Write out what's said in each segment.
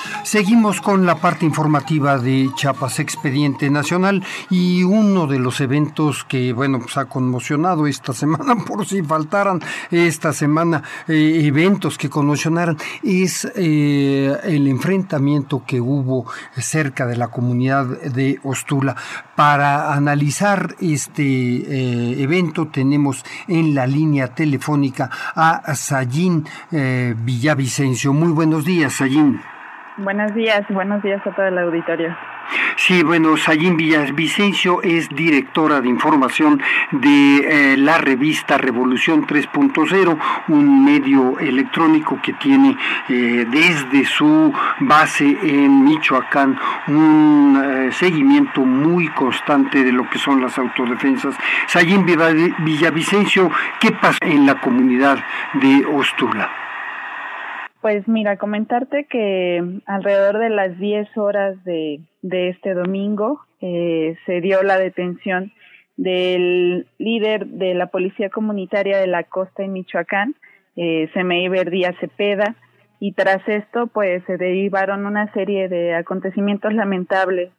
Seguimos con la parte informativa de Chiapas Expediente Nacional y uno de los eventos que, pues ha conmocionado esta semana, por si faltaran esta semana eventos que conmocionaran, es el enfrentamiento que hubo cerca de la comunidad de Ostula. Para analizar este evento tenemos en la línea telefónica a Sayín Villavicencio. Muy buenos días, Sayín. Buenos días a todo el auditorio. Sí, Sayín Villavicencio es directora de información de la revista Revolución 3.0, un medio electrónico que tiene desde su base en Michoacán un seguimiento muy constante de lo que son las autodefensas. Sayín Villavicencio, ¿qué pasa en la comunidad de Ostula? Pues mira, comentarte que alrededor de las 10 horas de este domingo se dio la detención del líder de la Policía Comunitaria de la Costa en Michoacán, Semeiber Díaz Cepeda, y tras esto pues se derivaron una serie de acontecimientos lamentables.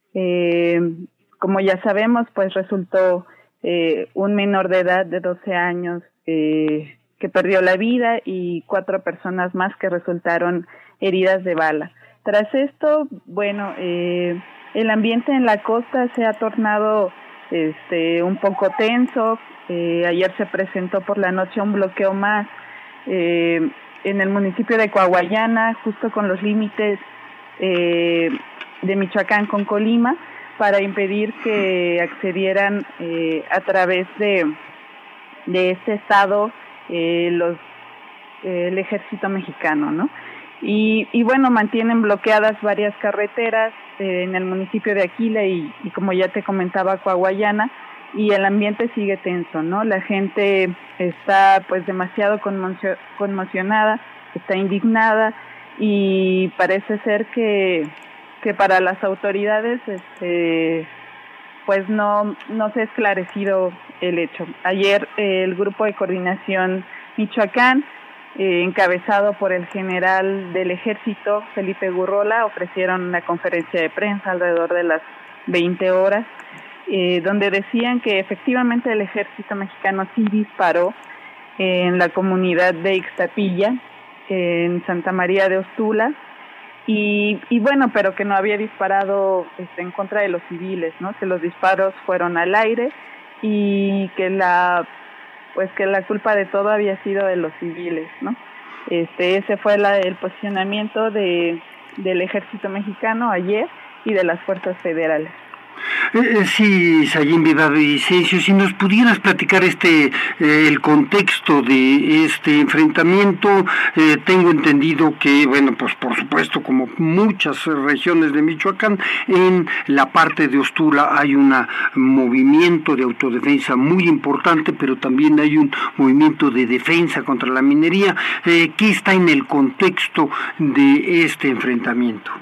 Como ya sabemos, pues resultó un menor de edad de 12 años que perdió la vida y 4 personas más que resultaron heridas de bala. Tras esto, el ambiente en la costa se ha tornado un poco tenso. Ayer se presentó por la noche un bloqueo más en el municipio de Coahuayana, justo con los límites de Michoacán con Colima, para impedir que accedieran a través de este estado el ejército mexicano, ¿no? Y mantienen bloqueadas varias carreteras en el municipio de Aquila y como ya te comentaba, Coahuayana, y el ambiente sigue tenso, ¿no? La gente está pues demasiado conmocionada, está indignada, y parece ser que para las autoridades pues no se ha esclarecido el hecho. Ayer el Grupo de Coordinación Michoacán, encabezado por el general del Ejército, Felipe Gurrola, ofrecieron una conferencia de prensa alrededor de las 20 horas, donde decían que efectivamente el Ejército mexicano sí disparó en la comunidad de Ixtapilla, en Santa María de Ostula, pero que no había disparado en contra de los civiles, ¿no? Que los disparos fueron al aire y que la culpa de todo había sido de los civiles, ¿no? Ese fue el posicionamiento del Ejército mexicano ayer y de las fuerzas federales. Sí, Sayín Villavicencio, si nos pudieras platicar el contexto de este enfrentamiento. Tengo entendido que, pues por supuesto, como muchas regiones de Michoacán, en la parte de Ostula hay un movimiento de autodefensa muy importante, pero también hay un movimiento de defensa contra la minería. ¿Qué está en el contexto de este enfrentamiento?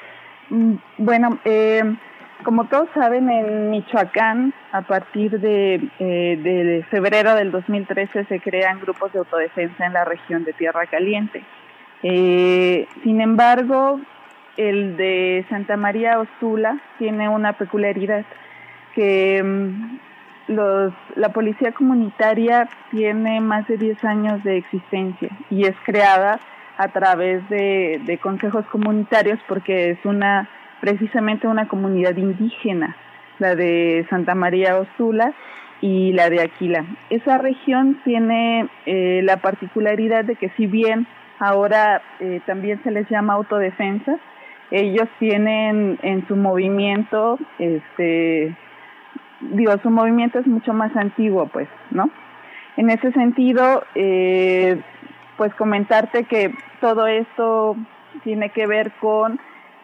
Como todos saben, en Michoacán, a partir de febrero del 2013, se crean grupos de autodefensa en la región de Tierra Caliente. Sin embargo, el de Santa María Ostula tiene una peculiaridad, que la policía comunitaria tiene más de 10 años de existencia y es creada a través de consejos comunitarios, porque es precisamente una comunidad indígena, la de Santa María Ostula y la de Aquila. Esa región tiene la particularidad de que, si bien ahora también se les llama autodefensa, ellos tienen en su movimiento, su movimiento es mucho más antiguo, pues, ¿no? En ese sentido, pues comentarte que todo esto tiene que ver con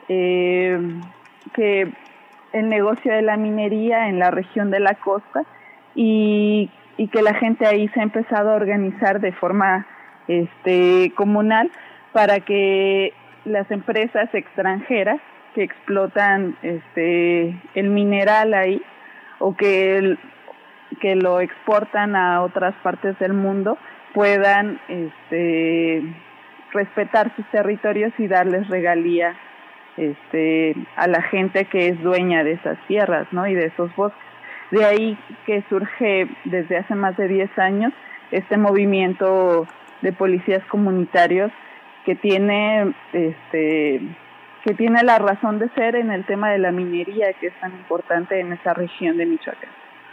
que el negocio de la minería en la región de la costa, y que la gente ahí se ha empezado a organizar de forma comunal para que las empresas extranjeras que explotan el mineral ahí, o que lo exportan a otras partes del mundo, puedan respetar sus territorios y darles regalía a la gente que es dueña de esas tierras, ¿no? Y de esos bosques. De ahí que surge desde hace más de 10 años este movimiento de policías comunitarios que tiene la razón de ser en el tema de la minería, que es tan importante en esa región de Michoacán.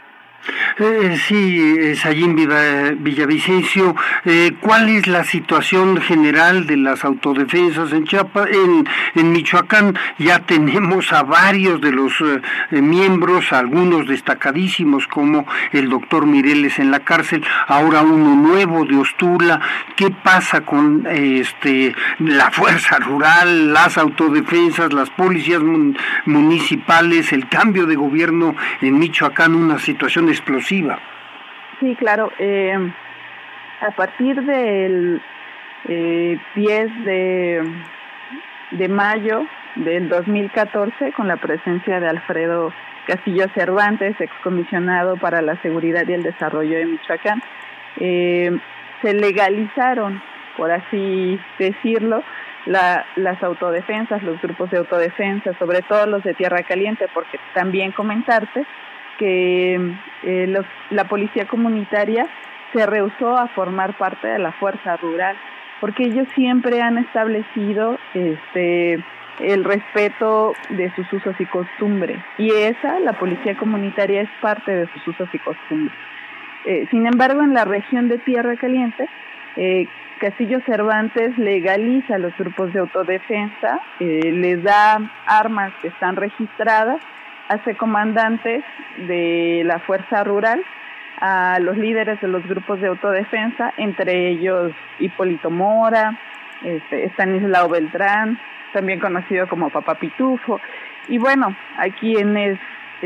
Sí, Sayín Villavicencio, ¿cuál es la situación general de las autodefensas en Chiapas, en Michoacán? Ya tenemos a varios de los miembros, algunos destacadísimos como el doctor Mireles en la cárcel, ahora uno nuevo de Ostula. ¿Qué pasa con la fuerza rural, las autodefensas, las policías municipales, el cambio de gobierno en Michoacán, una situación explosiva? Sí, claro. A partir del 10 de mayo del 2014, con la presencia de Alfredo Castillo Cervantes, excomisionado para la seguridad y el desarrollo de Michoacán, se legalizaron, por así decirlo, las autodefensas, los grupos de autodefensa, sobre todo los de Tierra Caliente, porque también comentarte que la policía comunitaria se rehusó a formar parte de la fuerza rural, porque ellos siempre han establecido el respeto de sus usos y costumbres, y la policía comunitaria es parte de sus usos y costumbres. Sin embargo, en la región de Tierra Caliente, Castillo Cervantes legaliza los grupos de autodefensa, les da armas que están registradas, hace comandantes de la fuerza rural a los líderes de los grupos de autodefensa, entre ellos Hipólito Mora, Estanislao Beltrán, también conocido como Papá Pitufo, y bueno, a quienes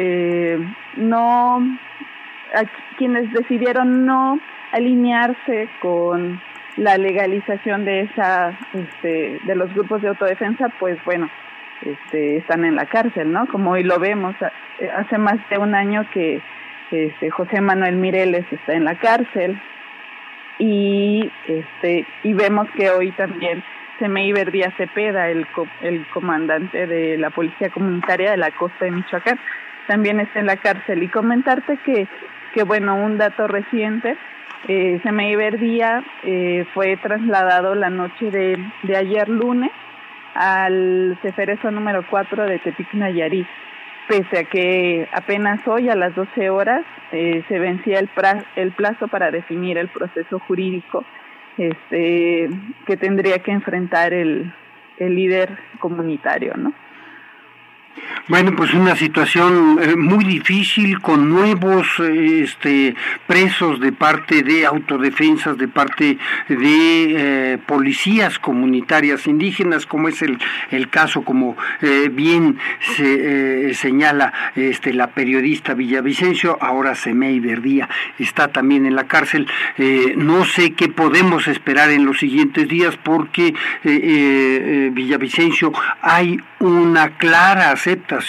quienes decidieron no alinearse con la legalización de de los grupos de autodefensa, pues bueno, están en la cárcel, ¿no? Como hoy lo vemos, hace más de un año que José Manuel Mireles está en la cárcel, y vemos que hoy también Semeíber Díaz Cepeda, el comandante de la policía comunitaria de la costa de Michoacán, también está en la cárcel. Y comentarte que bueno, un dato reciente, Semeíber Díaz fue trasladado la noche de ayer lunes al Ceferezo número 4 de Tepic, Nayarit, pese a que apenas hoy a las 12 horas se vencía el plazo para definir el proceso jurídico que tendría que enfrentar el líder comunitario, ¿no? Bueno, pues una situación muy difícil, con nuevos presos de parte de autodefensas, de parte de policías comunitarias indígenas, como es el caso, como bien se señala la periodista Villavicencio. Ahora Semeíber Díaz está también en la cárcel. No sé qué podemos esperar en los siguientes días, porque Villavicencio, hay una clara aceptación,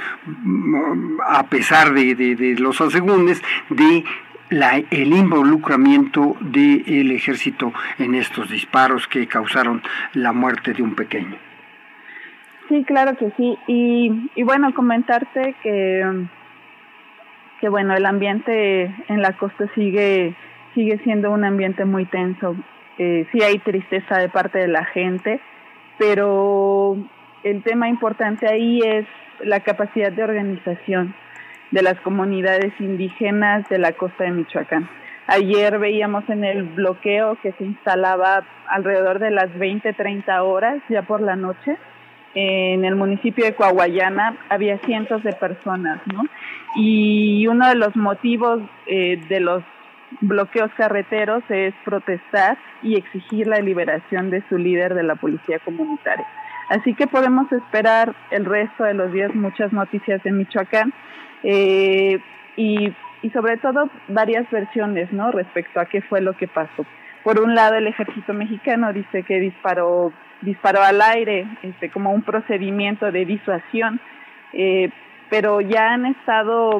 a pesar de los asegúnes, de el involucramiento del ejército en estos disparos que causaron la muerte de un pequeño. Sí, claro que sí. Y bueno, comentarte que bueno, el ambiente en la costa sigue siendo un ambiente muy tenso. Sí hay tristeza de parte de la gente, pero el tema importante ahí es la capacidad de organización de las comunidades indígenas de la costa de Michoacán. Ayer veíamos en el bloqueo que se instalaba alrededor de las 20-30 horas ya por la noche. En el municipio de Coahuayana había cientos de personas, ¿no? Y uno de los motivos de los bloqueos carreteros es protestar y exigir la liberación de su líder de la policía comunitaria. Así que podemos esperar el resto de los días muchas noticias de Michoacán, y sobre todo varias versiones, ¿no?, respecto a qué fue lo que pasó. Por un lado, el ejército mexicano dice que disparó al aire como un procedimiento de disuasión, pero ya han estado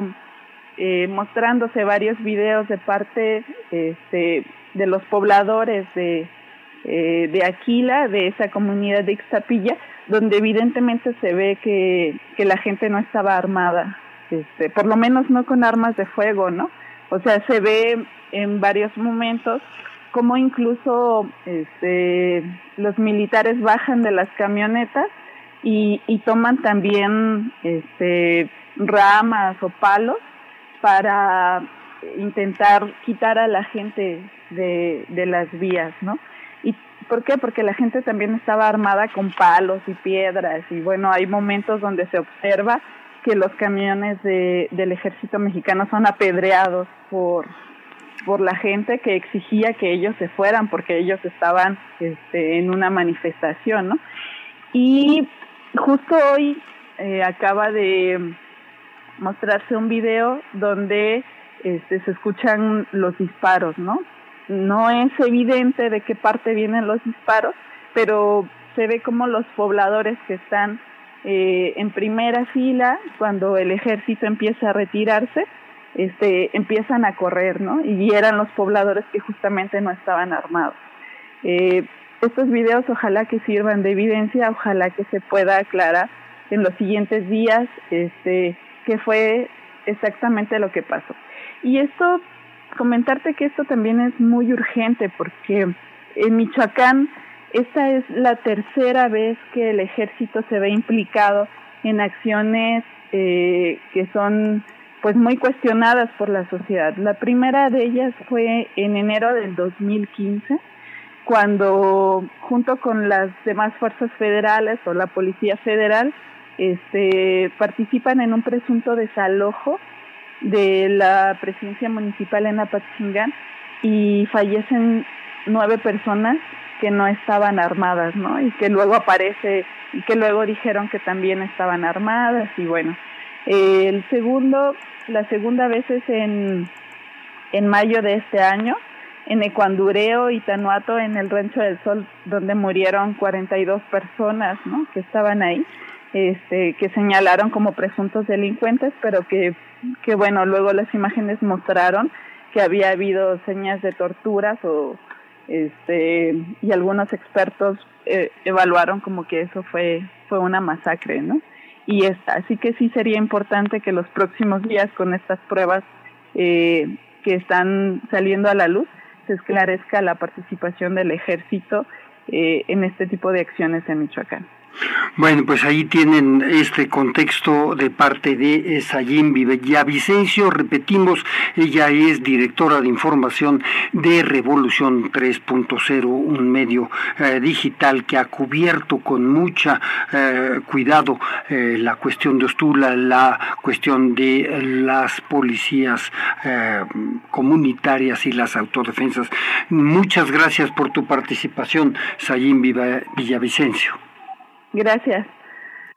mostrándose varios videos de parte de los pobladores de de Aquila, de esa comunidad de Ixtapilla, donde evidentemente se ve que la gente no estaba armada, por lo menos no con armas de fuego, ¿no? O sea, se ve en varios momentos como incluso los militares bajan de las camionetas y toman también ramas o palos para intentar quitar a la gente de las vías, ¿no? ¿Y por qué? Porque la gente también estaba armada con palos y piedras, y bueno, hay momentos donde se observa que los camiones del ejército mexicano son apedreados por la gente que exigía que ellos se fueran porque ellos estaban en una manifestación, ¿no? Y justo hoy acaba de mostrarse un video donde se escuchan los disparos, ¿no? No es evidente de qué parte vienen los disparos, pero se ve como los pobladores que están en primera fila, cuando el ejército empieza a retirarse, empiezan a correr, ¿no? Y eran los pobladores que justamente no estaban armados. Estos videos ojalá que sirvan de evidencia, ojalá que se pueda aclarar en los siguientes días qué fue exactamente lo que pasó. Y comentarte que esto también es muy urgente, porque en Michoacán esta es la tercera vez que el ejército se ve implicado en acciones que son pues muy cuestionadas por la sociedad. La primera de ellas fue en enero del 2015, cuando junto con las demás fuerzas federales o la Policía Federal participan en un presunto desalojo de la presidencia municipal en Apatzingán y fallecen 9 personas que no estaban armadas, ¿no? Y que luego dijeron que también estaban armadas. Y bueno, la segunda vez es en mayo de este año, en Ecuandureo y Tanuato, en el Rancho del Sol, donde murieron 42 personas, ¿no? Que estaban ahí, que señalaron como presuntos delincuentes, pero que bueno, luego las imágenes mostraron que había habido señas de torturas y algunos expertos evaluaron como que eso fue una masacre, ¿no? Así que sí sería importante que los próximos días, con estas pruebas que están saliendo a la luz, se esclarezca la participación del ejército en este tipo de acciones en Michoacán. Bueno, pues ahí tienen este contexto de parte de Sayín Villavicencio. Repetimos, ella es directora de información de Revolución 3.0, un medio digital que ha cubierto con mucha cuidado la cuestión de Ostula, la cuestión de las policías comunitarias y las autodefensas. Muchas gracias por tu participación, Sayín Villavicencio. Gracias.